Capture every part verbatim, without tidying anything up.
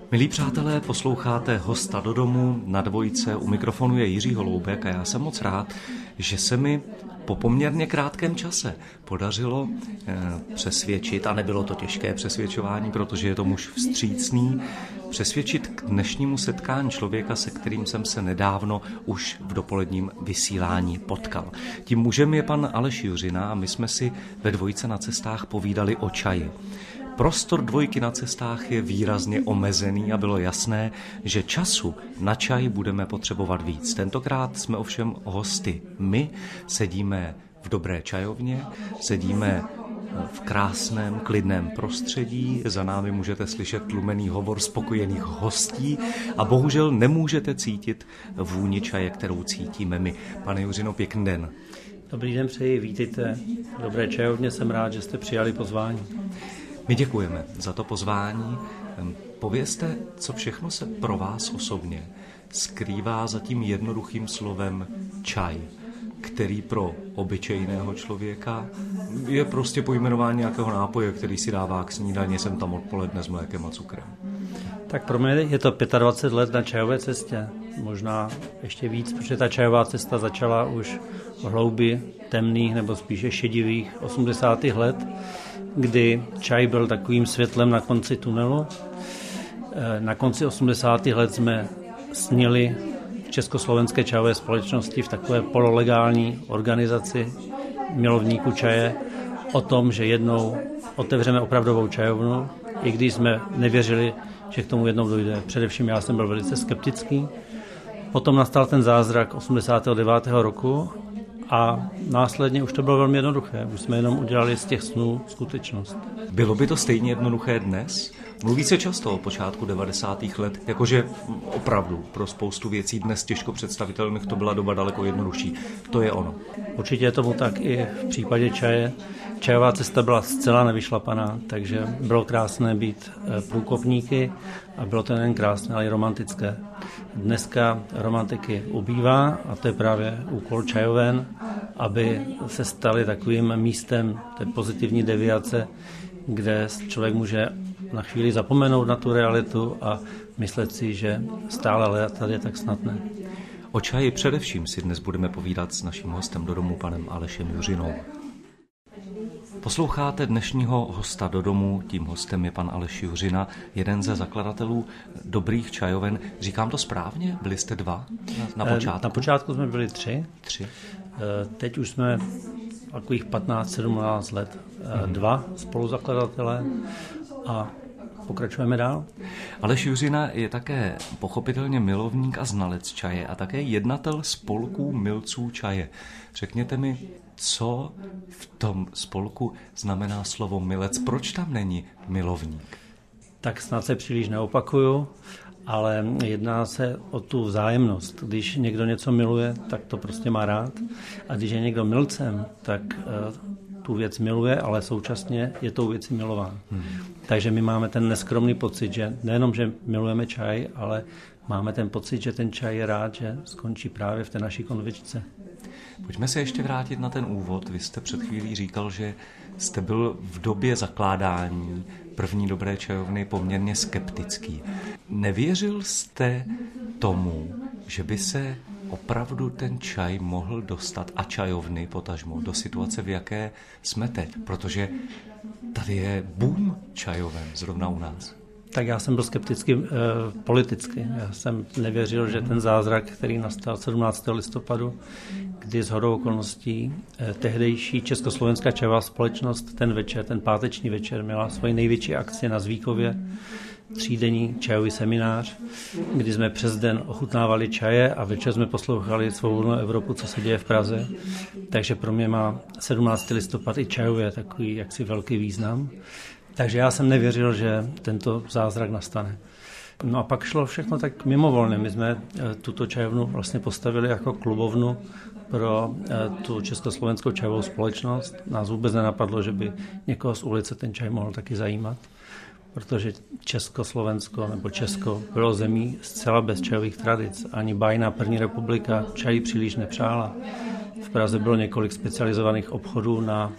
Milí přátelé, posloucháte Hosta do domu, na dvojce, u mikrofonu je Jiří Holoubek a já jsem moc rád, že se mi po poměrně krátkém čase podařilo eh, přesvědčit, a nebylo to těžké přesvědčování, protože je to muž vstřícný, přesvědčit k dnešnímu setkání člověka, se kterým jsem se nedávno už v dopoledním vysílání potkal. Tím mužem je pan Aleš Juřina a my jsme si ve dvojce na cestách povídali o čaji. Prostor dvojky na cestách je výrazně omezený a bylo jasné, že času na čaj budeme potřebovat víc. Tentokrát jsme ovšem hosty. My sedíme v dobré čajovně, sedíme v krásném, klidném prostředí, za námi můžete slyšet tlumený hovor spokojených hostí a bohužel nemůžete cítit vůni čaje, kterou cítíme my. Pane Juřino, pěkný den. Dobrý den, přeji, vítejte. V dobré čajovně, jsem rád, že jste přijali pozvání. My děkujeme za to pozvání. Povězte, co všechno se pro vás osobně skrývá za tím jednoduchým slovem čaj, který pro obyčejného člověka je prostě pojmenování nějakého nápoje, který si dává k snídani sem tam odpoledne s mlékem a cukrem. Tak pro mě je to dvacet pět let na čajové cestě, možná ještě víc, protože ta čajová cesta začala už v hloubi temných nebo spíše šedivých osmdesátých let, kdy čaj byl takovým světlem na konci tunelu. Na konci osmdesátých let jsme snili v Československé čajové společnosti v takové pololegální organizaci milovníků čaje o tom, že jednou otevřeme opravdovou čajovnu, i když jsme nevěřili, že k tomu jednou dojde. Především já jsem byl velice skeptický. Potom nastal ten zázrak osmdesátého devátého roku a následně už to bylo velmi jednoduché. Už jsme jenom udělali z těch snů skutečnost. Bylo by to stejně jednoduché dnes? Mluví se často o počátku devadesátých let, jakože opravdu pro spoustu věcí dnes těžko představitelných to byla doba daleko jednodušší. To je ono. Určitě je tomu tak i v případě čaje. Čajová cesta byla zcela nevyšlapaná, takže bylo krásné být průkopníky a bylo to nejen krásné, ale i romantické. Dneska romantiky ubývá a to je právě úkol čajoven, aby se staly takovým místem té pozitivní deviace, kde člověk může na chvíli zapomenout na tu realitu a myslet si, že stále létat je tak snadné. O čaji především si dnes budeme povídat s naším hostem do domu, panem Alešem Juřinou. Posloucháte dnešního Hosta do domu, tím hostem je pan Aleš Juřina, jeden ze zakladatelů dobrých čajoven. Říkám to správně? Byli jste dva na, na počátku? Na počátku jsme byli tři. Tři. Teď už jsme takových patnáct sedmnáct let hmm. dva spoluzakladatelé a pokračujeme dál. Aleš Juřina je také pochopitelně milovník a znalec čaje a také jednatel spolků milců čaje. Řekněte mi, co v tom spolku znamená slovo milec? Proč tam není milovník? Tak snad se příliš neopakuju, ale jedná se o tu vzájemnost. Když někdo něco miluje, tak to prostě má rád. A když je někdo milcem, tak uh, tu věc miluje, ale současně je tou věcí milován. Hmm. Takže my máme ten neskromný pocit, že nejenom, že milujeme čaj, ale máme ten pocit, že ten čaj je rád, že skončí právě v té naší konvičce. Pojďme se ještě vrátit na ten úvod. Vy jste před chvílí říkal, že jste byl v době zakládání první dobré čajovny poměrně skeptický. Nevěřil jste tomu, že by se opravdu ten čaj mohl dostat a čajovny potažmo do situace, v jaké jsme teď? Protože tady je boom čajoven zrovna u nás. Tak já jsem byl skeptický e, politicky. Já jsem nevěřil, že ten zázrak, který nastal sedmnáctého listopadu, kdy shodou okolností e, tehdejší Československá čajová společnost ten večer, ten páteční večer, měla svoji největší akci na Zvíkově, třídenní čajový seminář, kdy jsme přes den ochutnávali čaje a večer jsme poslouchali Svobodnou Evropu, co se děje v Praze. Takže pro mě má sedmnáctého listopad i čajově takový jaksi velký význam. Takže já jsem nevěřil, že tento zázrak nastane. No a pak šlo všechno tak mimovolně. My jsme tuto čajovnu vlastně postavili jako klubovnu pro tu Československou čajovou společnost. Nás vůbec nenapadlo, že by někoho z ulice ten čaj mohl taky zajímat, protože Československo nebo Česko bylo zemí zcela bez čajových tradic. Ani bájná první republika čaji příliš nepřála. V Praze bylo několik specializovaných obchodů na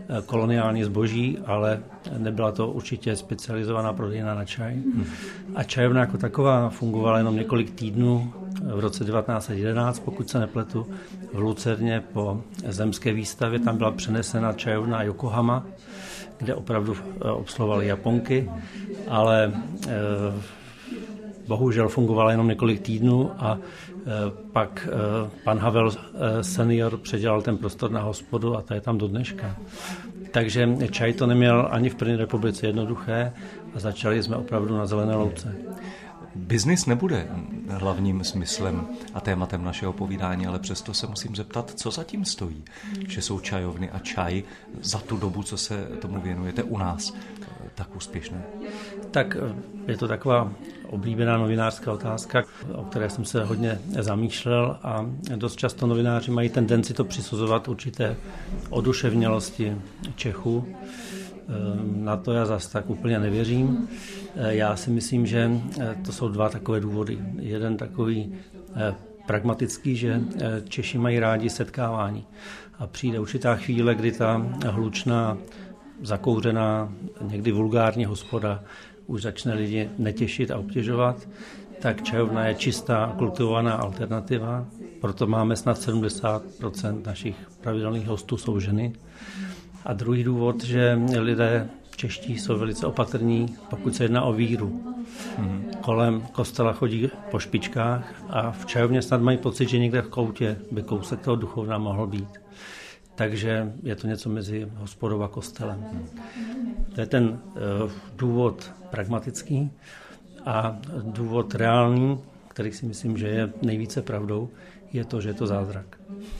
koloniální zboží, ale nebyla to určitě specializovaná prodejna na čaj. Hmm. A čajovna jako taková fungovala jenom několik týdnů v roce devatenáct set jedenáct, pokud se nepletu, v Lucerně po zemské výstavě. Tam byla přenesena čajovna Yokohama, kde opravdu obsluhovali Japonky, ale eh, bohužel fungovala jenom několik týdnů a eh, pak eh, pan Havel eh, senior předělal ten prostor na hospodu a ta je tam do dneška. Takže čaj to neměl ani v první republice jednoduché a začali jsme opravdu na zelené louce. Biznis nebude hlavním smyslem a tématem našeho povídání, ale přesto se musím zeptat, co zatím stojí, že jsou čajovny a čaj za tu dobu, co se tomu věnujete u nás, tak úspěšné. Tak je to taková oblíbená novinářská otázka, o které jsem se hodně zamýšlel a dost často novináři mají tendenci to přisuzovat určité oduševnělosti Čechů. Na to já zase tak úplně nevěřím. Já si myslím, že to jsou dva takové důvody. Jeden takový pragmatický, že Češi mají rádi setkávání. A přijde určitá chvíle, kdy ta hlučná, zakouřená, někdy vulgární hospoda už začne lidi netěšit a obtěžovat, tak čajovna je čistá, kultivovaná alternativa. Proto máme snad sedmdesát procent našich pravidelných hostů jsou ženy. A druhý důvod, že lidé čeští jsou velice opatrní, pokud se jedná o víru. Mm. Kolem kostela chodí po špičkách a v čajovně snad mají pocit, že někde v koutě by kousek toho duchovna mohl být. Takže je to něco mezi hospodou a kostelem. Mm. To je ten uh, důvod pragmatický a důvod reálný, který si myslím, že je nejvíce pravdou, je to, že je to zázrak.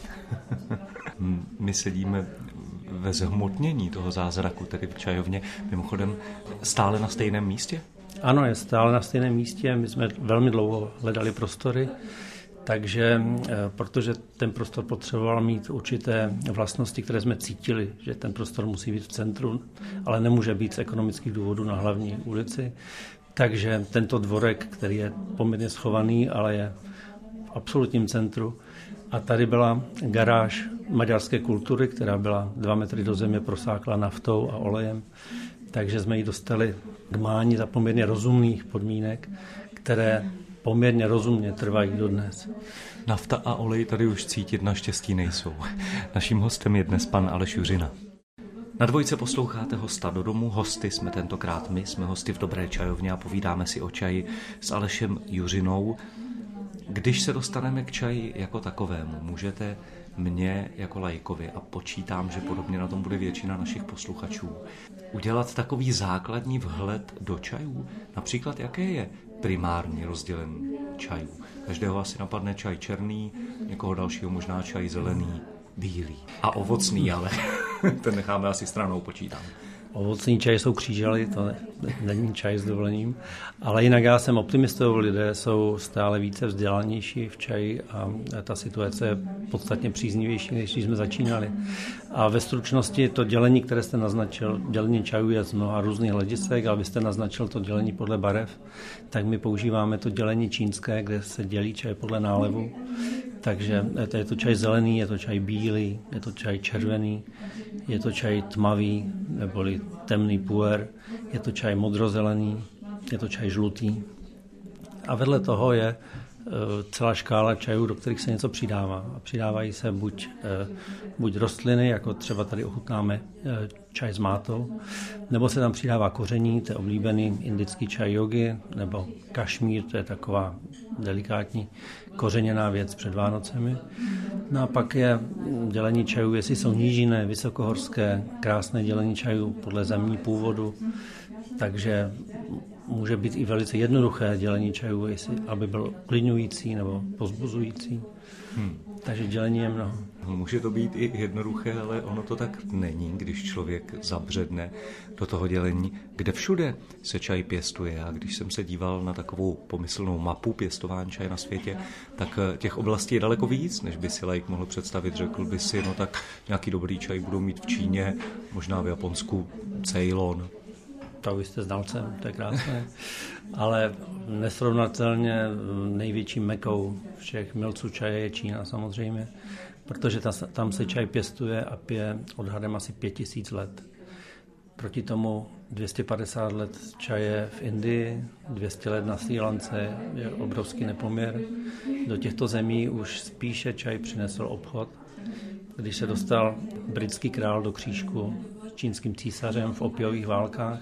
My sedíme ve zhmotnění toho zázraku, tedy v čajovně, mimochodem stále na stejném místě? Ano, je stále na stejném místě. My jsme velmi dlouho hledali prostory, takže protože ten prostor potřeboval mít určité vlastnosti, které jsme cítili, že ten prostor musí být v centru, ale nemůže být z ekonomických důvodů na hlavní ulici. Takže tento dvorek, který je poměrně schovaný, ale je v absolutním centru, a tady byla garáž maďarské kultury, která byla dva metry do země prosákla naftou a olejem. Takže jsme ji dostali k mání za poměrně rozumných podmínek, které poměrně rozumně trvají dodnes. Nafta a olej tady už cítit naštěstí nejsou. Naším hostem je dnes pan Aleš Juřina. Na Dvojce posloucháte Hosta do domu. Hosty jsme tentokrát my, jsme hosty v Dobré čajovně a povídáme si o čaji s Alešem Juřinou. Když se dostaneme k čaji jako takovému, můžete mě jako laikovi, a počítám, že podobně na tom bude většina našich posluchačů, udělat takový základní vhled do čajů? Například, jaké je primární rozdělení čajů? Každého asi napadne čaj černý, někoho dalšího možná čaj zelený, bílý a ovocný, ale ten necháme asi stranou, počítám. Ovocný čaj jsou křížaly, to ne, není čaj s dovolením, ale jinak já jsem optimistou, lidé jsou stále více vzdělanější v čaji a ta situace je podstatně příznivější, než když jsme začínali. A ve stručnosti to dělení, které jste naznačil, dělení čajů je z mnoha různých hledisek, ale vy jste naznačil to dělení podle barev, tak my používáme to dělení čínské, kde se dělí čaj podle nálevu. Takže je to čaj zelený, je to čaj bílý, je to čaj červený, je to čaj tmavý, neboli temný puer, je to čaj modrozelený, je to čaj žlutý. A vedle toho je celá škála čajů, do kterých se něco přidává. A přidávají se buď, buď rostliny, jako třeba tady ochutnáme čaj s mátou, nebo se tam přidává koření, to je oblíbený indický čaj jogi, nebo kašmír, to je taková delikátní kořeněná věc před Vánocemi. No a pak je dělení čajů, jestli jsou nížinné, vysokohorské, krásné dělení čajů podle zemní původu, takže může být i velice jednoduché dělení čajů, jestli, aby byl uklidňující nebo povzbuzující. Hmm. Takže dělení je mnoho. Může to být i jednoduché, ale ono to tak není, když člověk zabředne do toho dělení, kde všude se čaj pěstuje. A když jsem se díval na takovou pomyslnou mapu pěstování čaje na světě, tak těch oblastí je daleko víc, než by si laik mohl představit. Řekl by si, no tak nějaký dobrý čaj budou mít v Číně, možná v Japonsku, Ceylon. To vy jste znalcem, to je krásné. Ale nesrovnatelně největší mekou všech milců čaje je Čína samozřejmě. protože tam, tam se čaj pěstuje a pije odhadem asi pět tisíc let. Proti tomu dvě stě padesát let čaje v Indii, dvě stě let na Srí Lance je obrovský nepoměr. Do těchto zemí už spíše čaj přinesl obchod. Když se dostal britský král do křížku s čínským císařem v opiových válkách,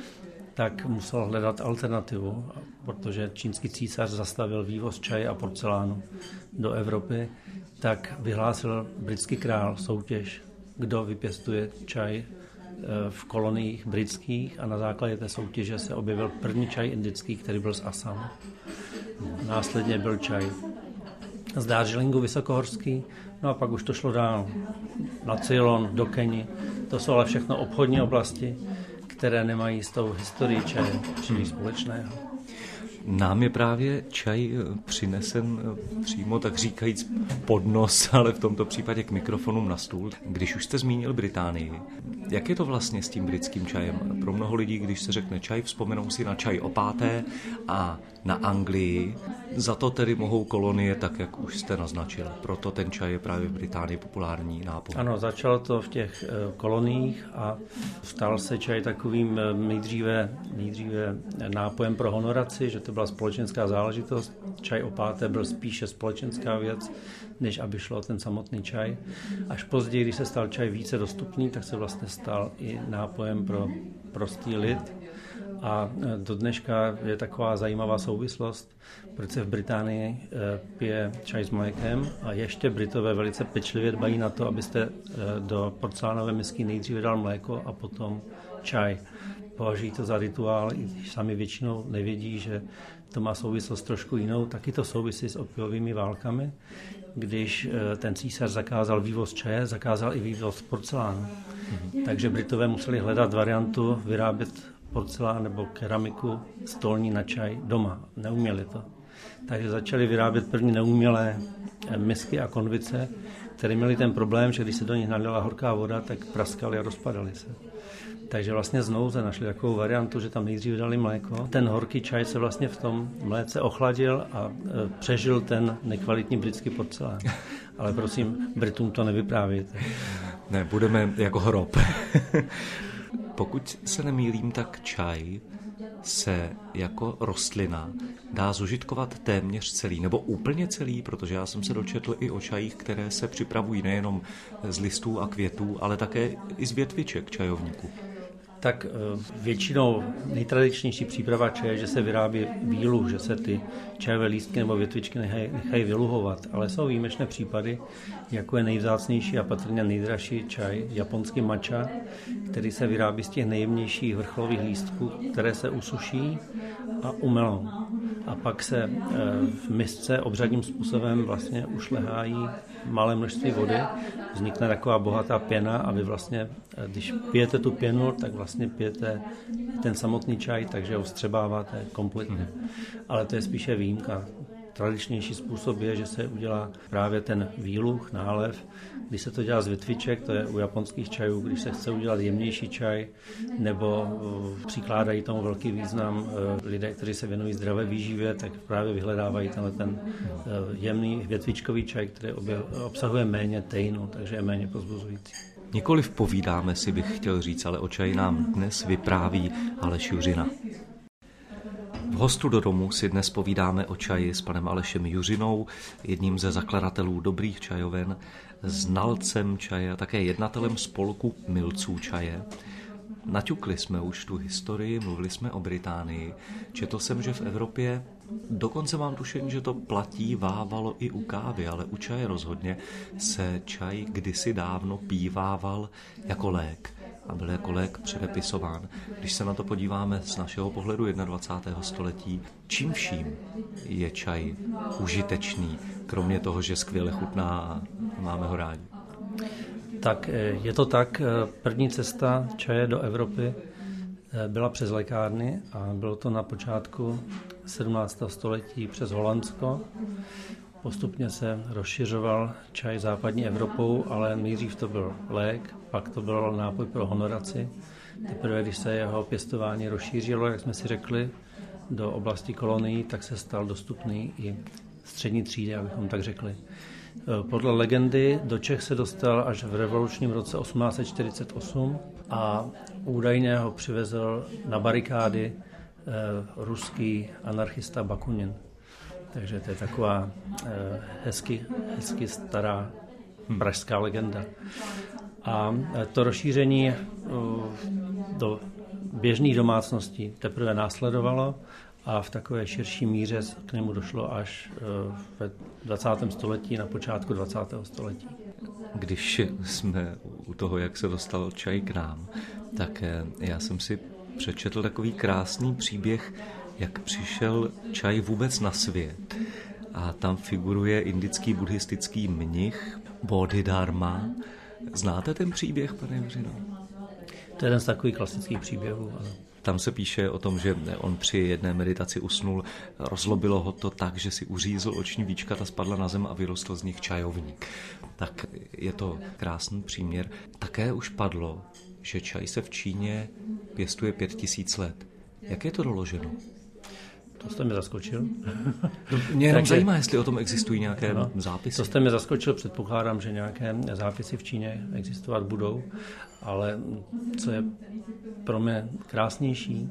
tak musel hledat alternativu, protože čínský císař zastavil vývoz čaje a porcelánu do Evropy, tak vyhlásil britský král soutěž, kdo vypěstuje čaj v koloniích britských, a na základě té soutěže se objevil první čaj indický, který byl z Assamu. Následně byl čaj z Darjeelingu vysokohorský, no a pak už to šlo dál na Ceylon, do Keni. To jsou ale všechno obchodní oblasti, které nemají s tou historií čaje příliš společného. Nám je právě čaj přinesen přímo, tak říkajíc, pod nos, ale v tomto případě k mikrofonům na stůl. Když už jste zmínil Británii, jak je to vlastně s tím britským čajem? Pro mnoho lidí, když se řekne čaj, vzpomenou si na čaj opáté a na Anglii. Za to tedy mohou kolonie, tak jak už jste naznačil. Proto ten čaj je právě v Británii populární nápoj. Ano, začalo to v těch koloniích a stal se čaj takovým nejdříve, nejdříve nápojem pro honoraci, že to byla společenská záležitost. Čaj opáté byl spíše společenská věc, než aby šlo o ten samotný čaj. Až později, když se stal čaj více dostupný, tak se vlastně stal i nápojem pro prostý lid. A do dneška je taková zajímavá souvislost, proč se v Británii pije čaj s mlékem a ještě Britové velice pečlivě dbají na to, abyste do porcelánové misky nejdříve dal mléko a potom čaj. Považují to za rituál, i když sami většinou nevědí, že to má souvislost trošku jinou. Taky to souvisí s opiovými válkami. Když ten císař zakázal vývoz čaje, zakázal i vývoz porcelánu. Mm-hmm. Takže Britové museli hledat variantu vyrábět porcelán nebo keramiku stolní na čaj doma. Neuměli to. Takže začali vyrábět první neumělé misky a konvice, které měly ten problém, že když se do nich nalila horká voda, tak praskaly a rozpadaly se. Takže vlastně znovu se našli takovou variantu, že tam nejdřív dali mléko. Ten horký čaj se vlastně v tom mléce ochladil a přežil ten nekvalitní britský porcelán. Ale prosím, Britům to nevyprávějte. Ne, budeme jako hrob. Pokud se nemýlím, tak čaj se jako rostlina dá zužitkovat téměř celý, nebo úplně celý, protože já jsem se dočetl i o čajích, které se připravují nejenom z listů a květů, ale také i z větviček čajovníku. Tak většinou nejtradičnější příprava čaje, že se vyrábí výluh, že se ty čajové lístky nebo větvičky nechají, nechají vyluhovat, ale jsou výjimečné případy, jako je nejvzácnější a patrně nejdražší čaj, japonský matcha, který se vyrábí z těch nejjemnějších vrcholových lístků, které se usuší a umelou. A pak se v misce obřadním způsobem vlastně ušlehají malé množství vody, vznikne taková bohatá pěna a vy vlastně, když pijete tu pěnu, tak vlastně pijete ten samotný čaj, takže ho vstřebáváte kompletně. Ale to je spíše výjimka. Tradičnější způsob je, že se udělá právě ten výluh, nálev. Když se to dělá z větviček, to je u japonských čajů, když se chce udělat jemnější čaj, nebo přikládají tomu velký význam lidé, kteří se věnují zdravé výživě, tak právě vyhledávají tenhle ten jemný větvičkový čaj, který obsahuje méně teinu, takže je méně povzbuzující. Nikoliv povídáme si, bych chtěl říct, ale o čaji nám dnes vypráví Aleš Juřina. V Hostu do domu si dnes povídáme o čaji s panem Alešem Juřinou, jedním ze zakladatelů Dobrých čajoven, znalcem čaje a také jednatelem spolku milců čaje. Naťukli jsme už tu historii, mluvili jsme o Británii. Četl jsem, že v Evropě, dokonce mám tušení, že to platí, vávalo i u kávy, ale u čaje rozhodně se čaj kdysi dávno pívával jako lék. A byl jako lék předepisován. Když se na to podíváme z našeho pohledu dvacátého prvního století, čím vším je čaj užitečný, kromě toho, že skvěle chutná a máme ho rádi? Tak je to tak, první cesta čaje do Evropy byla přes lékárny a bylo to na počátku sedmnáctého století přes Holandsko. Postupně se rozšiřoval čaj západní Evropou, ale nejdřív to byl lék, pak to byl nápoj pro honoraci. Teprve, když se jeho pěstování rozšířilo, jak jsme si řekli, do oblasti kolonií, tak se stal dostupný i střední třídě, abychom tak řekli. Podle legendy do Čech se dostal až v revolučním roce osmnáct set čtyřicet osm a údajně ho přivezl na barikády eh, ruský anarchista Bakunin. Takže to je taková eh, hezky, hezky stará pražská legenda. A to rozšíření eh, do běžných domácností teprve následovalo a v takové širší míře k němu došlo až ve dvacátém století, na počátku dvacátého století. Když jsme u toho, jak se dostal čaj k nám, tak já jsem si přečetl takový krásný příběh, jak přišel čaj vůbec na svět. A tam figuruje indický buddhistický mnich Bodhidharma. Znáte ten příběh, pane Juřino? To je jeden z takových klasických příběhů. Ale... Tam se píše o tom, že on při jedné meditaci usnul, rozlobilo ho to tak, že si uřízl oční víčka, ta spadla na zem a vyrostl z nich čajovník. Tak je to krásný příměr. Také už padlo, že čaj se v Číně pěstuje pět tisíc let. Jak je to doloženo? To jste mě zaskočil. Mě jenom Takže, zajímá, jestli o tom existují nějaké no, zápisy. To jste mě zaskočil, předpokládám, že nějaké zápisy v Číně existovat budou, ale co je pro mě krásnější,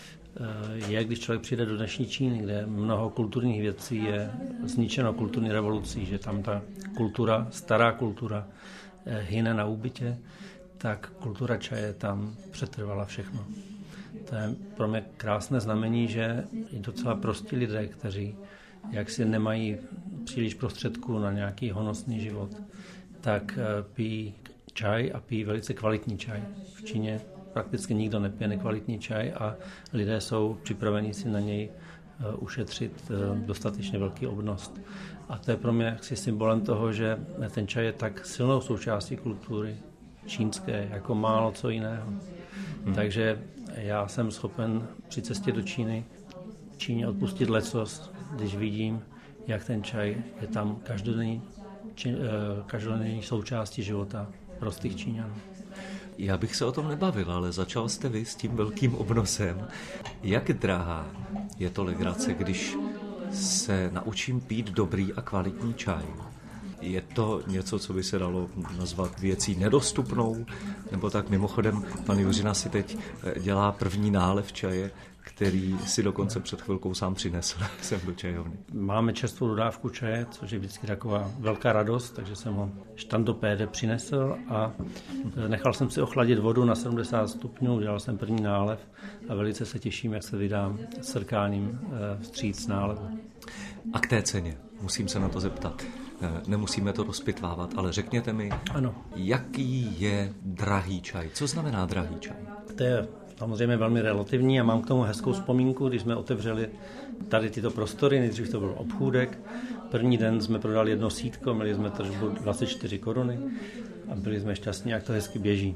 je, když člověk přijde do dnešní Číny, kde mnoho kulturních věcí je zničeno kulturní revolucí, že tam ta kultura, stará kultura hyne na úbytě, tak kultura čaje tam přetrvala všechno. To je pro mě krásné znamení, že i docela prostí lidé, kteří jaksi nemají příliš prostředků na nějaký honosný život, tak pijí čaj a pijí velice kvalitní čaj. V Číně prakticky nikdo nepije nekvalitní čaj a lidé jsou připraveni si na něj ušetřit dostatečně velký obnos. A to je pro mě jaksi symbolem toho, že ten čaj je tak silnou součástí kultury čínské, jako málo co jiného. Hmm. Takže já jsem schopen při cestě do Číny Číně odpustit lecos, když vidím, jak ten čaj je tam každodenní, či, každodenní součástí života prostých Číňanů. Já bych se o tom nebavil, ale začal jste vy s tím velkým obnosem. Jak drahá je to legrace, když se naučím pít dobrý a kvalitní čaj? Je to něco, co by se dalo nazvat věcí nedostupnou? Nebo tak mimochodem, pan Juřina si teď dělá první nálev čaje, který si dokonce před chvilkou sám přinesl sem do čajovny. Máme čerstvou dodávku čaje, což je vždycky taková velká radost, takže jsem ho štandopéde přinesl a nechal jsem si ochladit vodu na sedmdesát stupňů, dělal jsem první nálev a velice se těším, jak se vydám srkáním vstříc nálevu. A k té ceně, musím se na to zeptat. Nemusíme to rozpitvávat, ale řekněte mi, ano. Jaký je drahý čaj? Co znamená drahý čaj? To je samozřejmě velmi relativní a mám k tomu hezkou vzpomínku, když jsme otevřeli tady tyto prostory, nejdřív to byl obchůdek. První den jsme prodali jedno sítko, měli jsme tržbu dvacet čtyři koruny a byli jsme šťastní, jak to hezky běží.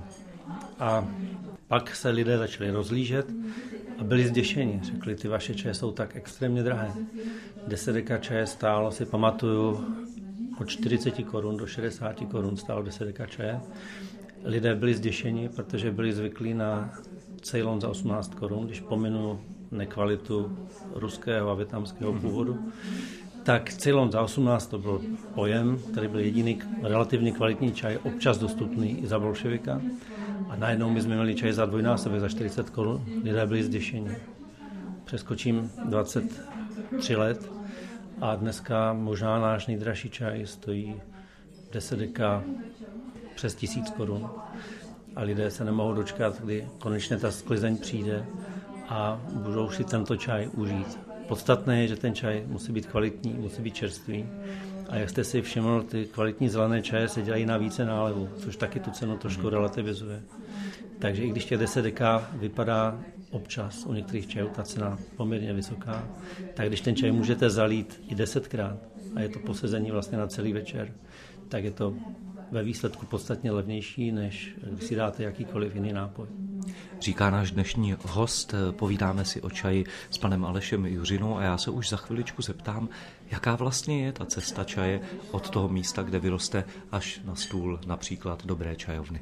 A pak se lidé začali rozlížet a byli zděšeni. Řekli, ty vaše čaje jsou tak extrémně drahé. deset deka čaje stálo, si pamatuju, od čtyřicet korun do šedesát korun stálo deset deka čaje. Lidé byli zděšeni, protože byli zvyklí na Ceylon za osmnáct korun, když pominu nekvalitu ruského a vietnamského původu. Tak Ceylon za osmnáct to byl pojem, který byl jediný relativně kvalitní čaj, občas dostupný i za bolševika. A najednou my jsme měli čaj za dvojnásobek, za čtyřicet korun. Lidé byli zděšeni. Přeskočím dvacet tři let a dneska možná náš nejdražší čaj stojí deset deka přes tisíc korun. A lidé se nemohou dočkat, kdy konečně ta sklizeň přijde a budou si tento čaj užít. Podstatné je, že ten čaj musí být kvalitní, musí být čerstvý. A jak jste si všiml, ty kvalitní zelené čaje se dělají na více nálevu, což taky tu cenu trošku relativizuje. Takže i když těch deset deka vypadá občas u některých čajů ta cena poměrně vysoká, tak když ten čaj můžete zalít i desetkrát a je to posezení vlastně na celý večer, tak je to ve výsledku podstatně levnější, než když si dáte jakýkoliv jiný nápoj. Říká náš dnešní host, povídáme si o čaji s panem Alešem Juřinou a já se už za chviličku zeptám, jaká vlastně je ta cesta čaje od toho místa, kde vyroste, až na stůl například dobré čajovny.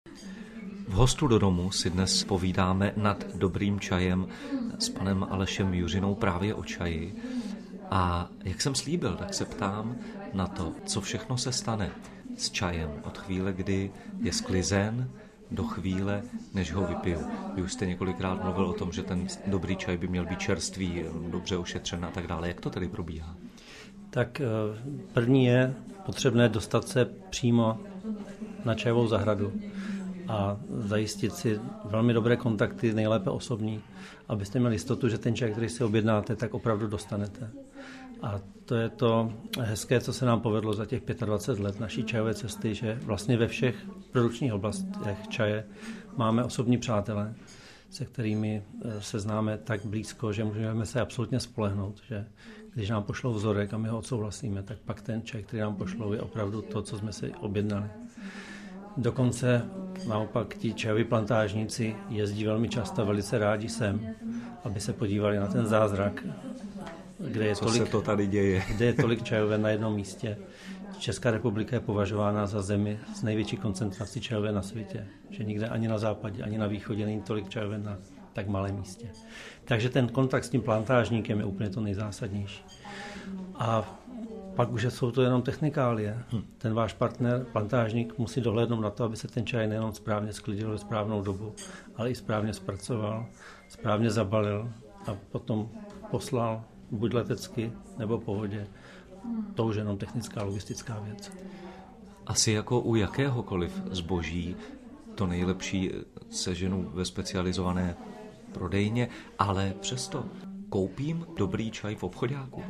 V Hostu do domu si dnes povídáme nad dobrým čajem s panem Alešem Juřinou právě o čaji. A jak jsem slíbil, tak se ptám na to, co všechno se stane s čajem od chvíle, kdy je sklizen, do chvíle, než ho vypiju. Vy už jste několikrát mluvil o tom, že ten dobrý čaj by měl být čerstvý, dobře ošetřen a tak dále. Jak to tedy probíhá? Tak první je potřebné dostat se přímo na čajovou zahradu a zajistit si velmi dobré kontakty, nejlépe osobní, abyste měli jistotu, že ten čaj, který si objednáte, tak opravdu dostanete. A to je to hezké, co se nám povedlo za těch dvacet pět let naší čajové cesty, že vlastně ve všech produkčních oblastech čaje máme osobní přátele, se kterými se známe tak blízko, že můžeme se absolutně spolehnout, že když nám pošlou vzorek a my ho odsouhlasíme, tak pak ten čaj, který nám pošlou, je opravdu to, co jsme si objednali. Dokonce naopak ti čajoví plantážníci jezdí velmi často, velice rádi sem, aby se podívali na ten zázrak, kde je, tolik, se to tady děje? Kde je tolik čajoven na jednom místě. Česká republika je považována za zemi s největší koncentrací čajoven na světě. Že nikde ani na západě, ani na východě není tolik čajoven na tak malém místě. Takže ten kontakt s tím plantážníkem je úplně to nejzásadnější. A pak už jsou to jenom technikálie. Hm. Ten váš partner, plantážník, musí dohlédnout na to, aby se ten čaj nejenom správně sklidil ve správnou dobu, ale i správně zpracoval, správně zabalil a potom poslal buď letecky, nebo po vodě. To už je jenom technická, logistická věc. Asi jako u jakéhokoliv zboží to nejlepší seženu ve specializované prodejně, ale přesto koupím dobrý čaj v obchoďáku?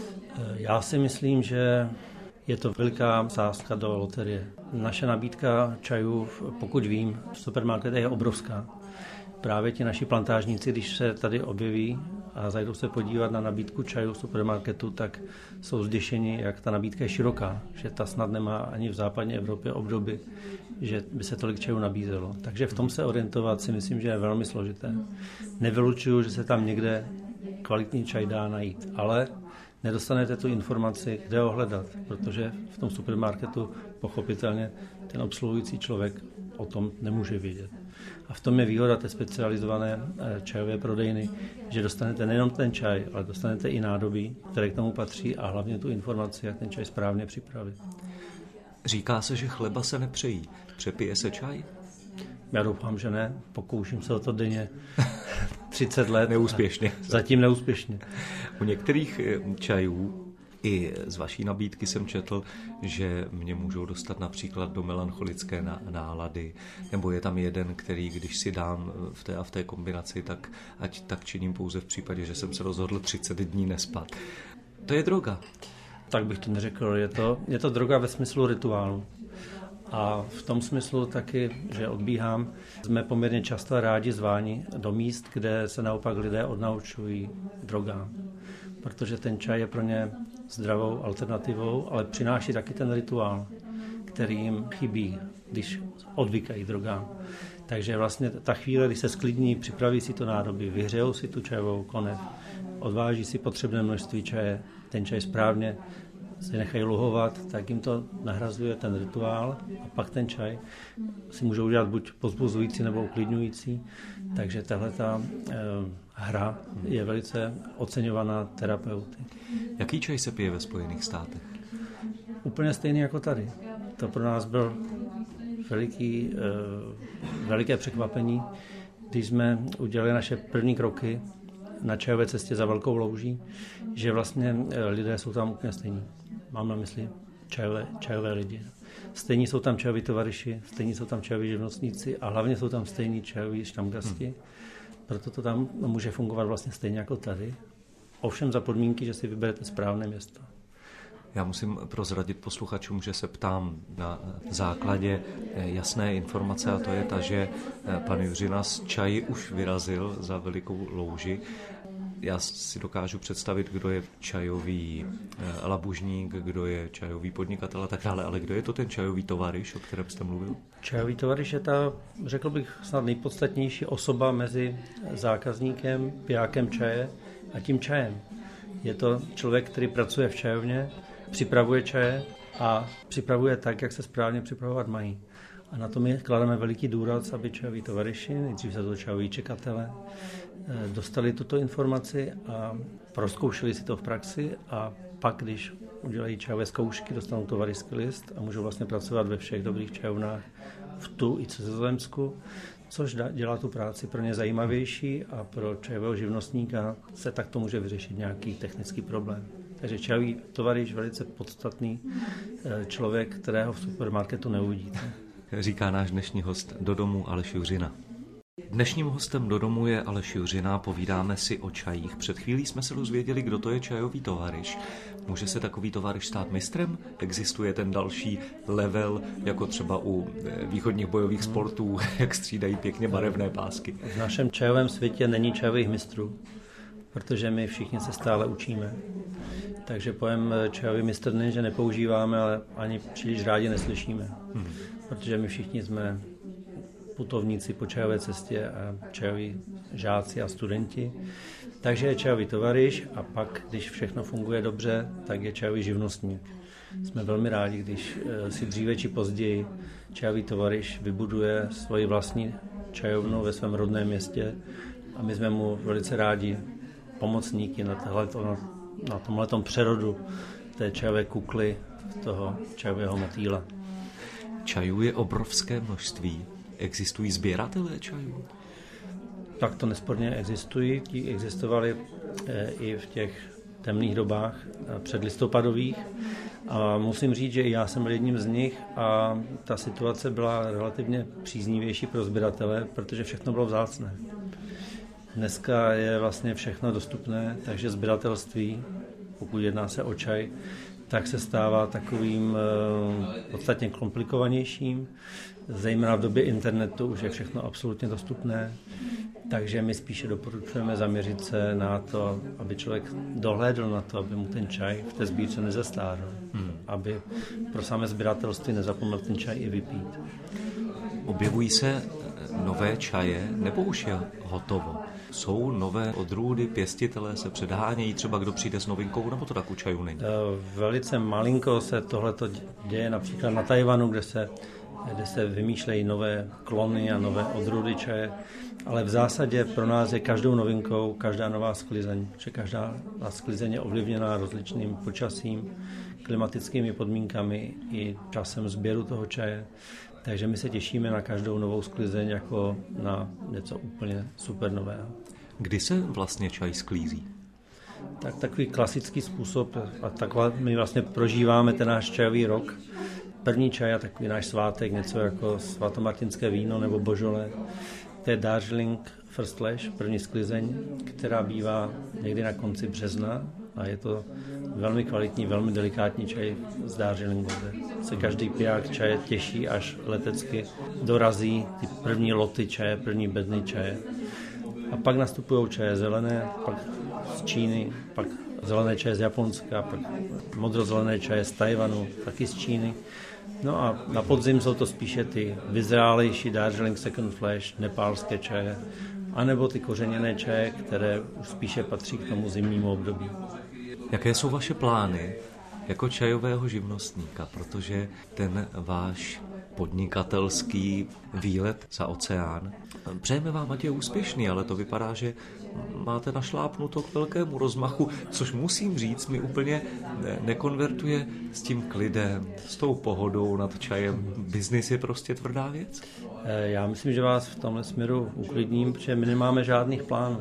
Já si myslím, že je to veliká sázka do loterie. Naše nabídka čajů, pokud vím, v supermarketech je obrovská. Právě ti naši plantážníci, když se tady objeví a zajdou se podívat na nabídku čajů v supermarketu, tak jsou zděšeni, jak ta nabídka je široká, že ta snad nemá ani v západní Evropě obdoby, že by se tolik čajů nabízelo. Takže v tom se orientovat si myslím, že je velmi složité. Nevylučuju, že se tam někde kvalitní čaj dá najít, ale nedostanete tu informaci, kde ho hledat, protože v tom supermarketu pochopitelně ten obsluhující člověk o tom nemůže vědět. A v tom je výhoda té specializované čajové prodejny, že dostanete nejenom ten čaj, ale dostanete i nádobí, které k tomu patří a hlavně tu informaci, jak ten čaj správně připravit. Říká se, že chleba se nepřejí. Přepije se čaj? Já doufám, že ne. Pokouším se o to denně třicet let. Neúspěšně. Zatím neúspěšně. U některých čajů i z vaší nabídky jsem četl, že mě můžou dostat například do melancholické nálady, nebo je tam jeden, který když si dám v té a v té kombinaci, tak ať tak činím pouze v případě, že jsem se rozhodl třicet dní nespat. To je droga. Tak bych to neřekl. Je to, je to droga ve smyslu rituálu. A v tom smyslu taky, že odbíhám, jsme poměrně často rádi zváni do míst, kde se naopak lidé odnaučují drogám. Protože ten čaj je pro ně zdravou alternativou, ale přináší taky ten rituál, který jim chybí, když odvykají drogám. Takže vlastně ta chvíle, kdy se sklidní, připraví si to nádobí, vyhřejou si tu čajovou konev, odváží si potřebné množství čaje, ten čaj správně se nechají luhovat, tak jim to nahrazuje ten rituál a pak ten čaj si můžou udělat buď pozbuzující nebo uklidňující. Takže tahleta eh, hra je velice oceňovaná terapeuty. Jaký čaj se pije ve Spojených státech? Úplně stejný jako tady. To pro nás byl veliký, eh, veliké překvapení, když jsme udělali naše první kroky na čajové cestě za Velkou louží, že vlastně lidé jsou tam úplně stejní. Mám na mysli čajové, čajové lidi. Stejní jsou tam čajoví tovariši, stejní jsou tam čajoví živnostníci a hlavně jsou tam stejní čajoví štamgasti. Hmm. Proto to tam může fungovat vlastně stejně jako tady. Ovšem za podmínky, že si vyberete správné město. Já musím prozradit posluchačům, že se ptám na základě jasné informace, a to je ta, že pan Juřina z čaji už vyrazil za Velikou louži. Já si dokážu představit, kdo je čajový labužník, kdo je čajový podnikatel a tak dále, ale kdo je to ten čajový tovariš, o kterém jste mluvil? Čajový tovariš je ta, řekl bych, snad nejpodstatnější osoba mezi zákazníkem, pijákem čaje a tím čajem. Je to člověk, který pracuje v čajovně, připravuje čaje a připravuje tak, jak se správně připravovat mají. A na to my klademe veliký důraz, aby čajoví tovariši, nejdřív se to čajoví čekatele, dostali tuto informaci a prozkoušeli si to v praxi a pak, když udělají čajové zkoušky, dostanou tovaryský list a můžou vlastně pracovat ve všech dobrých čajovnách v tu i Cizozemsku, což dělá tu práci pro ně zajímavější a pro čajového živnostníka se takto může vyřešit nějaký technický problém. Takže čajový tovaryš velice podstatný člověk, kterého v supermarketu neuvidíte. Říká náš dnešní host Do domu Aleš Juřina. Dnešním hostem Do domu je Aleš Juřina, povídáme si o čajích. Před chvílí jsme se dozvěděli, kdo to je čajový tovaryš. Může se takový tovaryš stát mistrem? Existuje ten další level, jako třeba u východních bojových sportů, jak střídají pěkně barevné pásky? V našem čajovém světě není čajových mistrů, protože my všichni se stále učíme. Takže pojem čajový mistr není, že nepoužíváme, ale ani příliš rádi neslyšíme. Hmm. Protože my všichni jsme putovníci po čajové cestě a čajoví žáci a studenti. Takže je čajový tovaryš a pak, když všechno funguje dobře, tak je čajový živnostník. Jsme velmi rádi, když si dříve či později čajový tovaryš vybuduje svoji vlastní čajovnu ve svém rodném městě a my jsme mu velice rádi pomocníky na, tohleto, na tomhletom přerodu té čajové kukly, toho čajového motýla. Čajů je obrovské množství. Existují sběratelé čajů? Tak to nesporně existují. Ti existovali i v těch temných dobách předlistopadových. A musím říct, že i já jsem byl jedním z nich a ta situace byla relativně příznivější pro sběratele, protože všechno bylo vzácné. Dneska je vlastně všechno dostupné, takže sběratelství, pokud jedná se o čaj, tak se stává takovým podstatně komplikovanějším. Zejména v době internetu už je všechno absolutně dostupné, takže my spíše doporučujeme zaměřit se na to, aby člověk dohlédl na to, aby mu ten čaj v té sbírce nezastárl, hmm. aby pro samé sběratelství nezapomněl ten čaj i vypít. Objevují se nové čaje, nebo už je hotovo? Jsou nové odrůdy, pěstitelé se předhánějí, třeba kdo přijde s novinkou, nebo to tak u čajů není? Velice malinko se tohleto děje například na Tajvanu, kde se, kde se vymýšlejí nové klony a nové odrůdy čaje, ale v zásadě pro nás je každou novinkou každá nová sklizeň, protože každá sklizeň je ovlivněná rozličným počasím, klimatickými podmínkami i časem sběru toho čaje. Takže my se těšíme na každou novou sklizeň jako na něco úplně super nového. Kdy se vlastně čaj sklízí? Tak takový klasický způsob, a takhle my vlastně prožíváme ten náš čajový rok. První čaj a takový náš svátek, něco jako svatomartinské víno nebo božole. To je Darjeeling First Flash, první sklizeň, která bývá někdy na konci března a je to velmi kvalitní, velmi delikátní čaj z Darjeelingu, kde se každý piják čaje těší, až letecky dorazí ty první loty čaje, první bedny čaje. A pak nastupují čaje zelené, pak z Číny, pak zelené čaje z Japonska, pak modrozelené čaje z Tajvanu, taky z Číny. No a na podzim jsou to spíše ty vyzrálejší Darjeeling Second Flash, nepálské čaje, anebo ty kořeněné čaje, které už spíše patří k tomu zimnímu období. Jaké jsou vaše plány jako čajového živnostníka, protože ten váš podnikatelský výlet za oceán, přejeme vám, ať je úspěšný, ale to vypadá, že máte našlápnuto k velkému rozmachu, což musím říct, mi úplně nekonvertuje s tím klidem, s tou pohodou nad čajem. Biznis je prostě tvrdá věc? Já myslím, že vás v tomhle směru uklidním, protože my nemáme žádných plánů.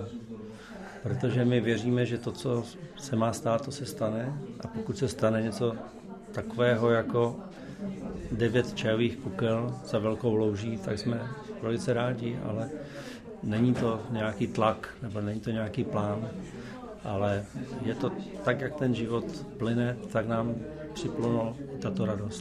Protože my věříme, že to, co se má stát, to se stane. A pokud se stane něco takového jako devět čajových kukel za velkou louží, tak jsme velice rádi, ale není to nějaký tlak, nebo není to nějaký plán, ale je to tak, jak ten život plyne, tak nám připlunul tato radost.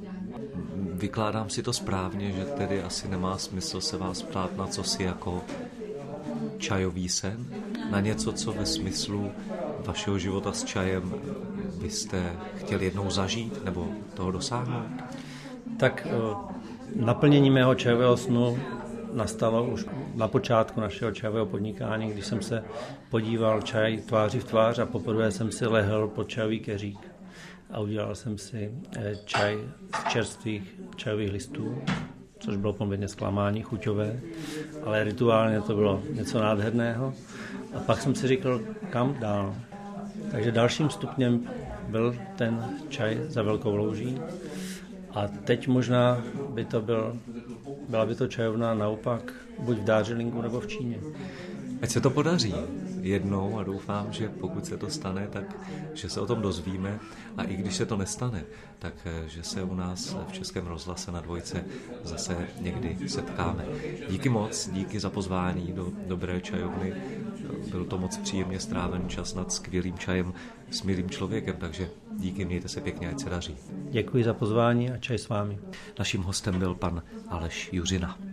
Vykládám si to správně, že tedy asi nemá smysl se vás ptát na cosi jako čajový sen, na něco, co ve smyslu vašeho života s čajem byste chtěli jednou zažít nebo toho dosáhnout? Tak naplnění mého čajového snu nastalo už na počátku našeho čajového podnikání, když jsem se podíval čaj tváří v tvář a poprvé jsem si lehl pod čajový keřík a udělal jsem si čaj z čerstvých čajových listů, což bylo poměrně zklamání chuťové, ale rituálně to bylo něco nádherného. A pak jsem si říkal, kam dál. Takže dalším stupněm byl ten čaj za velkou louží. A teď možná by to byl, byla by to čajovna naopak buď v Darjeelingu nebo v Číně. Ať se to podaří jednou a doufám, že pokud se to stane, tak že se o tom dozvíme a i když se to nestane, tak že se u nás v Českém rozhlase na Dvojce zase někdy setkáme. Díky moc, díky za pozvání do dobré čajovny. Byl to moc příjemně stráven čas nad skvělým čajem s milým člověkem, takže díky, mějte se pěkně, ať se daří. Děkuji za pozvání a čaj s vámi. Naším hostem byl pan Aleš Juřina.